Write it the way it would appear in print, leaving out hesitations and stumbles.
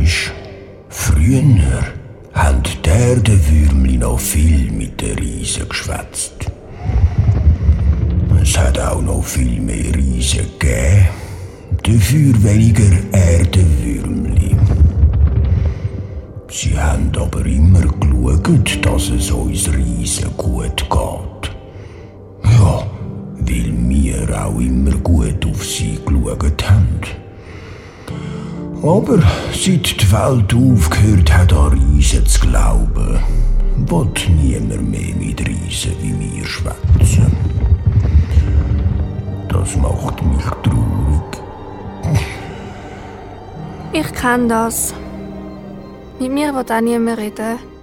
Weisst, früher haben die Erdenwürmli noch viel mit den Riesen geschwätzt. Es hat auch noch viel mehr Riesen gegeben, dafür weniger Erdenwürmli. Sie haben aber immer geschaut, dass es uns Riesen gut geht. Ja, weil wir auch immer gut auf sie geschaut haben. Aber seit die Welt aufgehört hat, an Riesen zu glauben, will niemand mehr mit Riesen wie mir schwätzen. Das macht mich traurig. Ich kenne das. Mit mir will auch niemand reden.